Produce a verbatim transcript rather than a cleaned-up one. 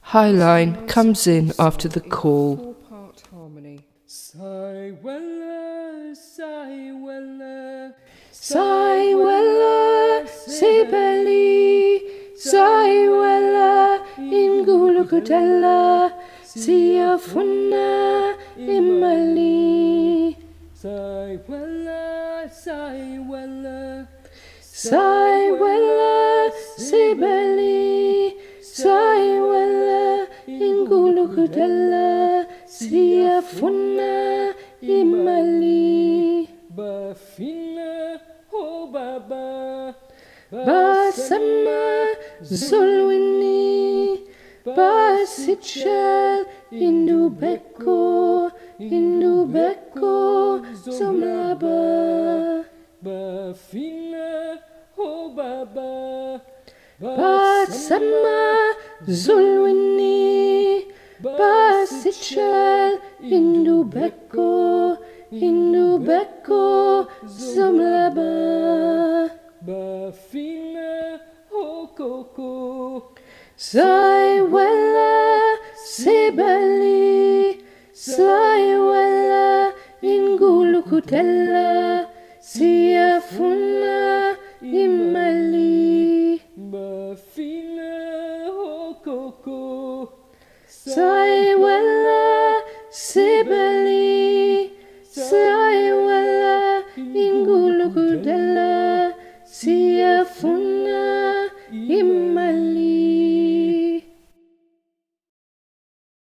high line comes in after the call. Four-part harmony. Sai wella, sai wella, Sai wella, Sibeli, sai wella, Ingulukutella, sia funna, Imali. sai wella, sai wella, Sai wella, Sibeli, sai wella, Ingulukutella, sia funna, Imali. Bafina, oh baba, Basama Zulwini Basichel Indubeko Indubeko Zomlaba Bafina, oh baba, Basama Zulwini Basichel Indubeko Indubeko Zomlaba Bafina, oh coco, Sai wella, Sibeli, sai wella, Ingulukutella,